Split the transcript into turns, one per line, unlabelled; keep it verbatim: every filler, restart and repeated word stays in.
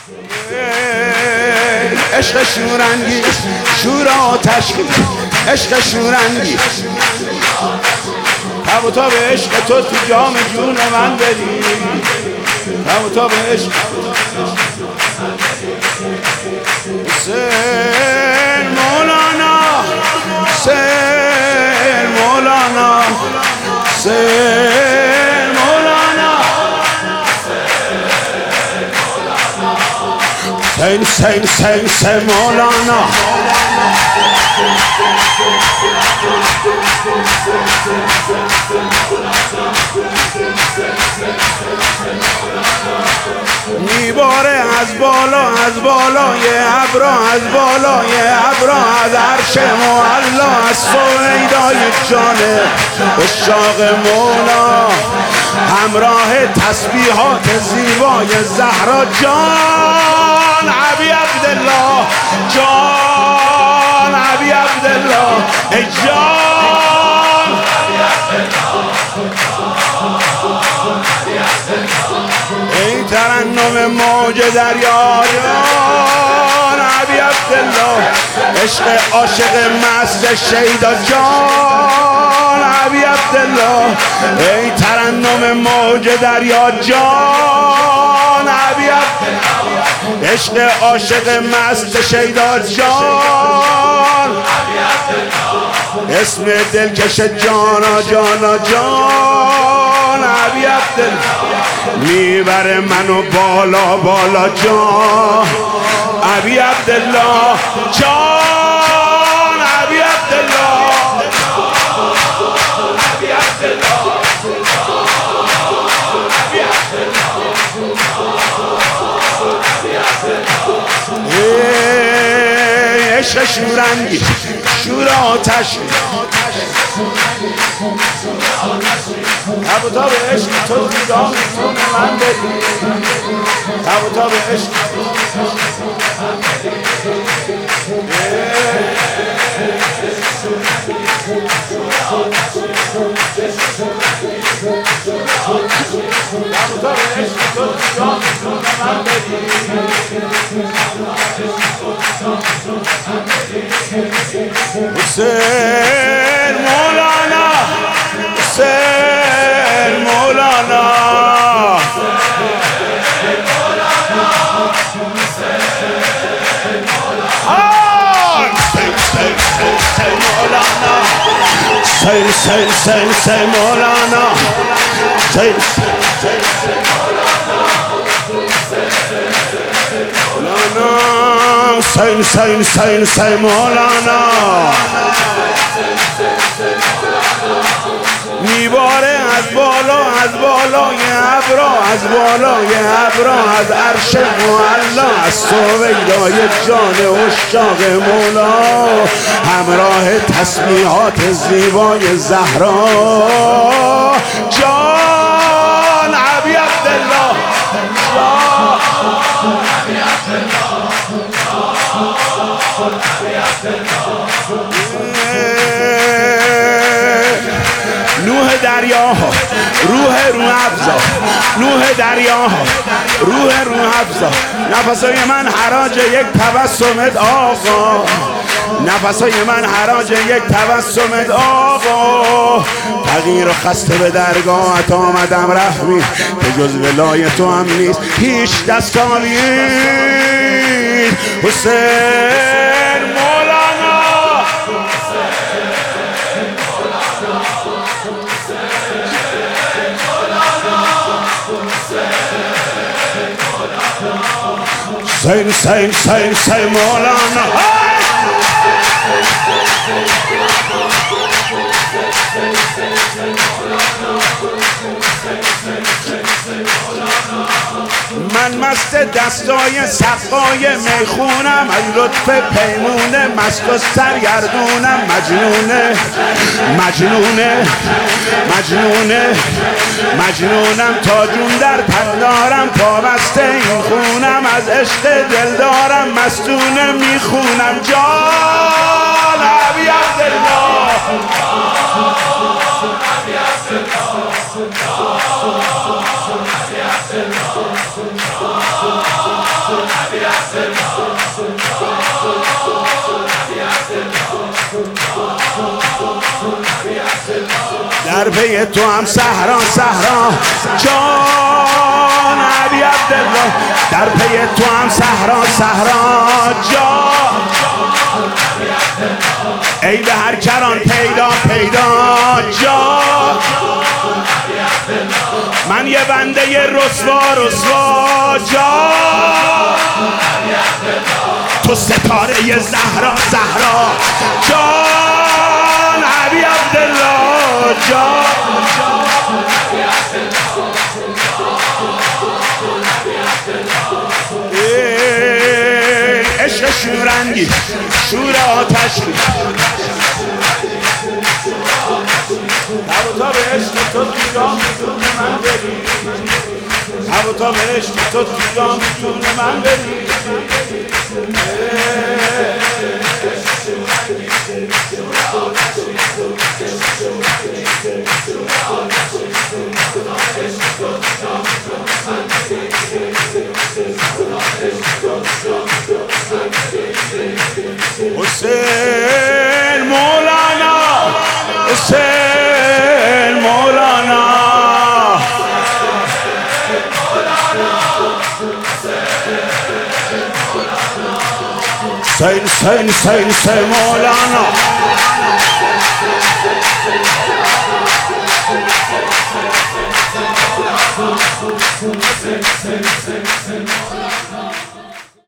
عشق شورانگیز شور آتش عشق شورانگیز تب و تاب عشق تو تو جام جون من بدی تب و تاب عشق حسین مولانا حسین مولانا حسین مولانا حسین حسین حسین حسین مولانا میباره از بالا از بالای ابرا از بالای ابرا از عرش معلا از سویدای جان عشاق مولا همراه تسبیحات زیبای زهرا جان عبی عبدالله جان عبی عبدالله ای جان ای ترنم موج دریا جان عبی عبدالله عشق عاشق مست شیدا جان عبی عبدالله ای ترنم موج دریا جان عبی عبدالله عشق عاشق مست شیدا جان اسم دلکش جانا جانا جان عبی عبدالله میبره منو بالا بالا جان عبی عبدالله جان عبی عبدالله عبی عبدالله ای عشق شورانگیز شور آتش تب و تاب عشق تو دیدام من بدی تب و تاب عشق حسین مولانا حسین مولانا حسین حسین حسین حسین مولانا حسین حسین حسین حسین حسین مولانا میباره از بالا از بالای ابرا از بالای ابرا از عرش معلا از سویدای جان عشاق مولا همراه تسبیحات زیبای زهرا جان عبی عبدالله جان عبی عبدالله جان عبی عبدالله نوح دریاها روح روح افزا نوح دریاها روح روح افزا نفسای من حراج یک تبسمت آقا نفسای من حراج یک تبسمت آقا تغییر و خسته به درگاهت آمدم رحمی که جز ولای تو هم نیست هیچ دستاویز حسین مولانا حسین حسین حسین حسین مولانا من مست دستای سقای میخونم از لطف پیمونه مست و سرگردونم مجنونه مجنونه مجنونه مجنونم تا جون در تن دارم پابسته این خونم از عشق دل دارم مستونه میخونم جان عبی عبدالله عبی عبدالله در پی تو هم صحرا صحرا جان علی عبدالله، در پی تو هم صحرا صحرا جان، ای به هر کران پیدا پیدا جان، من یه بنده رسوا رسوا جان، تو ستاره زهرا زهرا جان علی عبدالله جان. عشق شورنگی شور آتشی، تب و تاب عشق تو دیگاه میتونه من بری، تب و تاب عشق تو دیگاه میتونه من بری، حسین مولانا حسین مولانا حسین حسین حسین حسین مولانا